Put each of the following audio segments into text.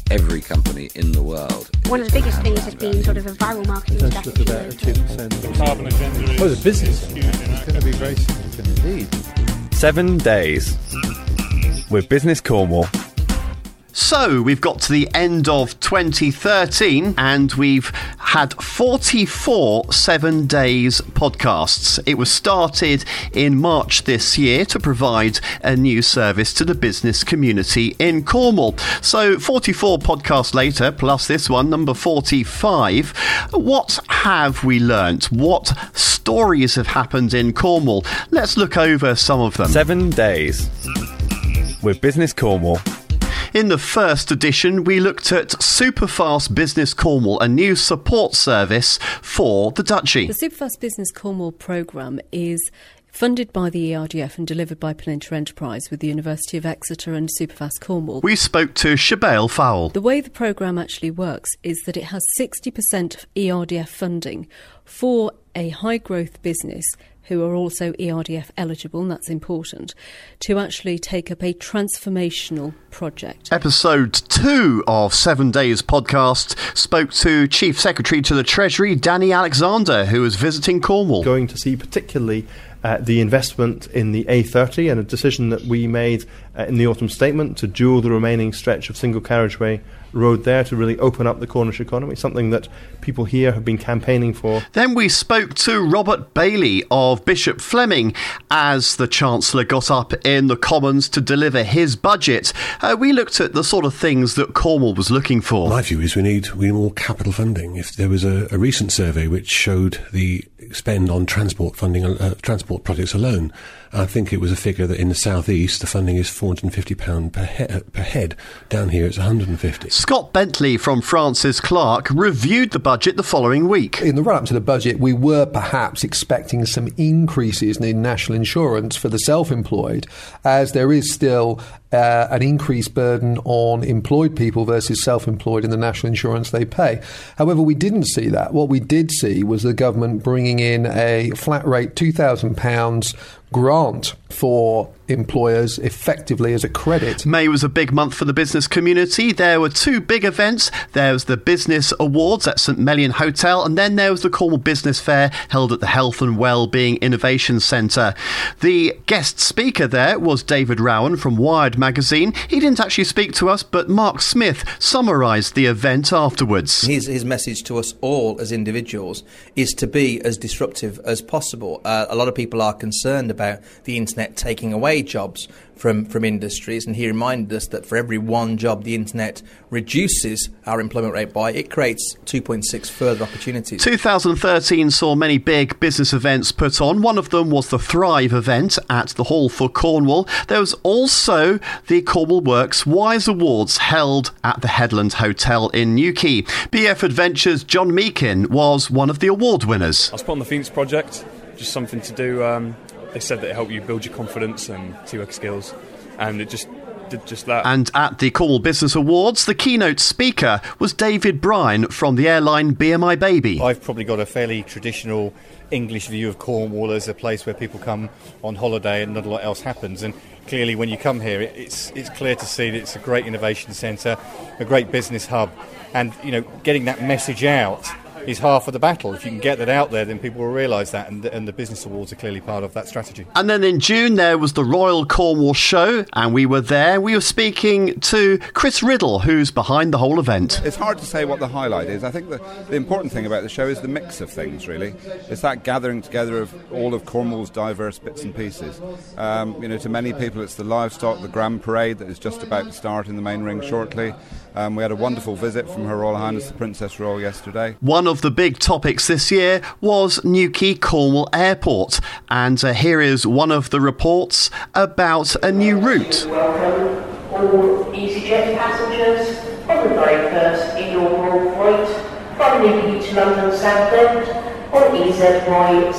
every company in the world. One of the biggest things has been sort of a viral marketing strategy. About a 2%. Carbon agenda is the business is going to be very significant indeed. 7 days with Business Cornwall. So, we've got to the end of 2013 and we've had 44 7 Days podcasts. It was started in March this year to provide a new service to the business community in Cornwall. So, 44 podcasts later, plus this one, number 45. What have we learnt? What stories have happened in Cornwall? Let's look over some of them. 7 days with Business Cornwall. In the first edition, we looked at Superfast Business Cornwall, a new support service for the Duchy. The Superfast Business Cornwall programme is funded by the ERDF and delivered by Plinter Enterprise with the University of Exeter and Superfast Cornwall. We spoke to Shabelle Fowle. The way the programme actually works is that it has 60% of ERDF funding for a high-growth business who are also ERDF eligible, and that's important, to actually take up a transformational project. Episode 2 of 7 Days podcast spoke to Chief Secretary to the Treasury, Danny Alexander, who was visiting Cornwall. Going to see particularly the investment in the A30 and a decision that we made in the autumn statement to dual the remaining stretch of single carriageway road there to really open up the Cornish economy, something that people here have been campaigning for. Then we spoke to Robert Bailey of Bishop Fleming as the Chancellor got up in the Commons to deliver his budget. We looked at the sort of things that Cornwall was looking for. My view is we need more capital funding. If there was a recent survey which showed the spend on transport funding, transport projects alone, I think it was a figure that in the South East the funding is £450 per head. Down here it's £150. Scott Bentley from Francis Clark reviewed the budget the following week. In the run-up to the budget, we were perhaps expecting some increases in national insurance for the self-employed, as there is still an increased burden on employed people versus self-employed in the national insurance they pay. However, we didn't see that. What we did see was the government bringing in a flat rate £2,000 grant for employers effectively as a credit. May was a big month for the business community. There were 2 big events. There was the Business Awards at St Melian Hotel, and then there was the Cornwall Business Fair held at the Health and Wellbeing Innovation Centre. The guest speaker there was David Rowan from Wired magazine. He didn't actually speak to us, but Mark Smith summarised the event afterwards. His message to us all as individuals is to be as disruptive as possible. A lot of people are concerned about the internet taking away jobs from industries, and he reminded us that for every one job the internet reduces our employment rate by, it creates 2.6 further opportunities. 2013 saw many big business events put on. One of them was the Thrive event at the Hall for Cornwall. There was also the Cornwall Works Wise Awards held at the Headland Hotel in Newquay. BF Adventures' John Meakin was one of the award winners. I was put on the Phoenix project, just something to do. They said that it helped you build your confidence and teamwork skills, and it just did just that. And at the Cornwall Business Awards, the keynote speaker was David Bryan from the airline BMI Baby. I've probably got a fairly traditional English view of Cornwall as a place where people come on holiday and not a lot else happens, and clearly when you come here it's clear to see that it's a great innovation centre, a great business hub, and getting that message out is half of the battle. If you can get that out there, then people will realise that, and the Business Awards are clearly part of that strategy. And then in June there was the Royal Cornwall Show, and we were there. We were speaking to Chris Riddle, who's behind the whole event. It's hard to say what the highlight is. I think the important thing about the show is the mix of things, really. It's that gathering together of all of Cornwall's diverse bits and pieces. To many people it's the livestock, the Grand Parade that is just about to start in the main ring shortly. We had a wonderful visit from Her Royal Highness the Princess Royal yesterday. One of the big topics this year was Newquay Cornwall Airport, and here is one of the reports about a new route. Welcome all EasyJet passengers on the very first inaugural flight from Newquay to London Southend on EZY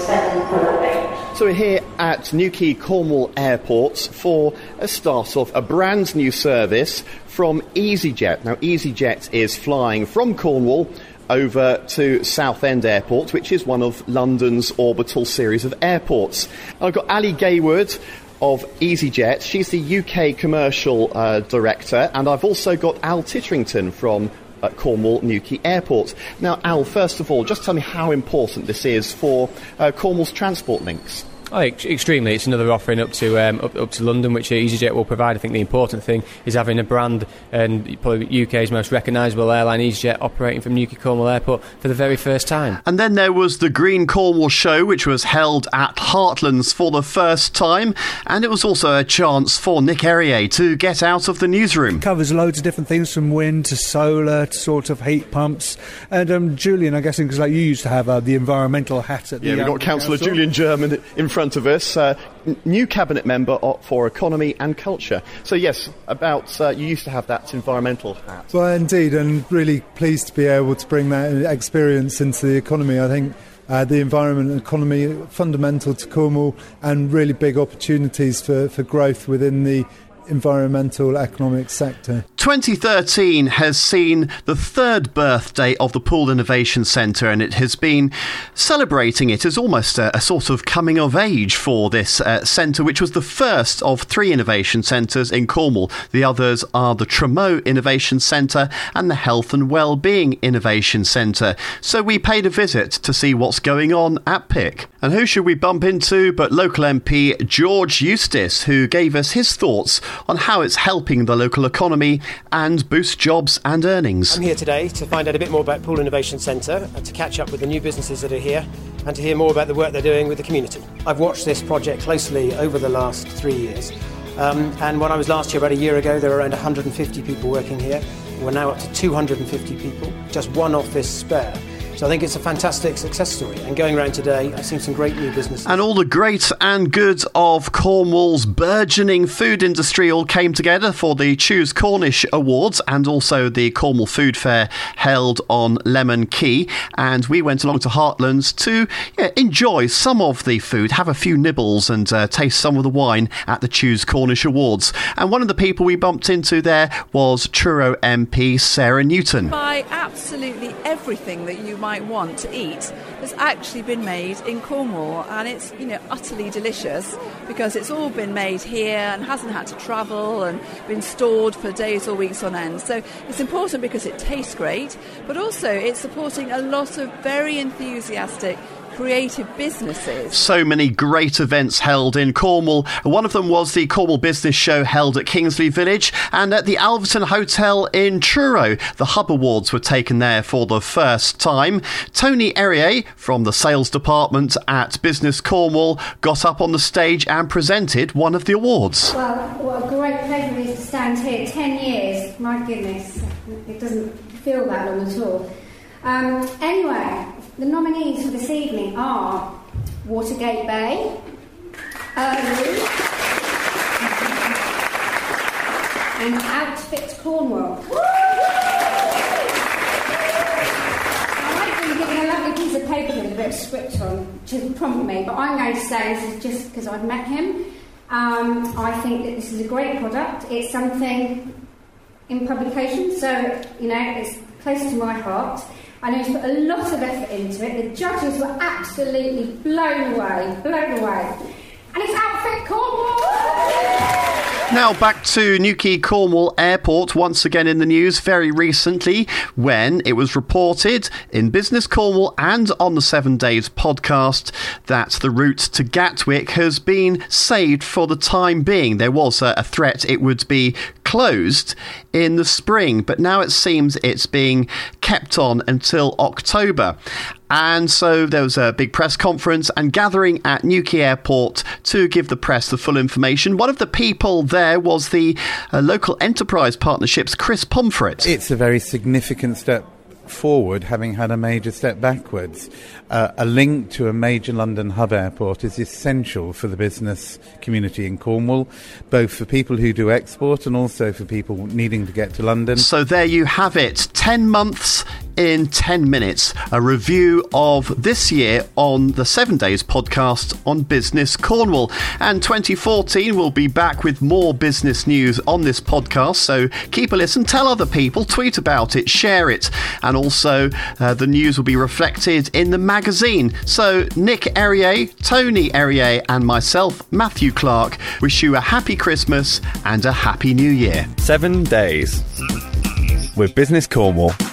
748. So we're here at Newquay Cornwall Airport for a start of a brand new service from EasyJet. Now EasyJet is flying from Cornwall over to Southend Airport, which is one of London's orbital series of airports. I've got Ali Gayward of EasyJet. She's the UK Commercial Director, and I've also got Al Titterington from Cornwall Newquay Airport. Now, Al, first of all, just tell me how important this is for Cornwall's transport links. Oh, extremely. It's another offering up to London, which EasyJet will provide. I think the important thing is having a brand, and probably UK's most recognisable airline, EasyJet, operating from Newquay Cornwall Airport for the very first time. And then there was the Green Cornwall Show, which was held at Heartlands for the first time, and it was also a chance for Nick Errier to get out of the newsroom. It covers loads of different things, from wind to solar to sort of heat pumps. And Julian, I'm guessing, because like you used to have the environmental hat at the... Yeah, we've got Councillor Julian German in front of us, new cabinet member for economy and culture. So yes, about you used to have that environmental hat. Well, indeed, and really pleased to be able to bring that experience into the economy. I think the environment and economy are fundamental to Cornwall, and really big opportunities for growth within the environmental economic sector. 2013 has seen the third birthday of the Poole Innovation Centre, and it has been celebrating it as almost a sort of coming of age for this centre, which was the first of 3 innovation centres in Cornwall. The others are the Tremoe Innovation Centre and the Health and Wellbeing Innovation Centre. So we paid a visit to see what's going on at PIC. And who should we bump into but local MP George Eustace, who gave us his thoughts on how it's helping the local economy and boost jobs and earnings. I'm here today to find out a bit more about Poole Innovation Centre, to catch up with the new businesses that are here, and to hear more about the work they're doing with the community. I've watched this project closely over the last 3 years, and when I was last here, about a year ago, there were around 150 people working here. We're now up to 250 people, just one office spare. So I think it's a fantastic success story. And going around today, I've seen some great new businesses. And all the great and good of Cornwall's burgeoning food industry all came together for the Choose Cornish Awards, and also the Cornwall Food Fair held on Lemon Quay. And we went along to Heartlands to enjoy some of the food, have a few nibbles and taste some of the wine at the Choose Cornish Awards. And one of the people we bumped into there was Truro MP Sarah Newton. Buy absolutely everything that you might want to eat has actually been made in Cornwall, and it's utterly delicious because it's all been made here and hasn't had to travel and been stored for days or weeks on end. So it's important because it tastes great, but also it's supporting a lot of very enthusiastic creative businesses. So many great events held in Cornwall. One of them was the Cornwall Business Show held at Kingsley Village, and at the Alverton Hotel in Truro. The Hub Awards were taken there for the first time. Tony Errier from the sales department at Business Cornwall got up on the stage and presented one of the awards. Well, what a great pleasure it is to stand here. 10 years, my goodness, it doesn't feel that long at all. Anyway, the nominees for this evening are Watergate Bay, Earloo, and Outfit Cornwall. I might be giving a lovely piece of paper with a bit of script on to prompt me, but I'm going to say this is just because I've met him. I think that this is a great product. It's something in publication, so it's close to my heart. I know he's put a lot of effort into it. The judges were absolutely blown away. And it's Outfit Cornwall! Now back to Newquay Cornwall Airport, once again in the news very recently, when it was reported in Business Cornwall and on the 7 Days podcast that the route to Gatwick has been saved for the time being. There was a threat it would be closed in the spring, but now it seems it's being kept on until October. And so there was a big press conference and gathering at Newquay Airport to give the press the full information. One of the people there was the local enterprise partnerships, Chris Pomfret. It's a very significant step forward, having had a major step backwards. A link to a major London hub airport is essential for the business community in Cornwall, both for people who do export and also for people needing to get to London. So there you have it. 10 months in 10 minutes, a review of this year on the 7 Days podcast on Business Cornwall. And 2014 will be back with more business news on this podcast, so keep a listen, tell other people, tweet about it, share it, and also the news will be reflected in the magazine. So Nick Errier, Tony Errier and myself, Matthew Clark, wish you a happy Christmas and a happy New Year. 7 days with Business Cornwall.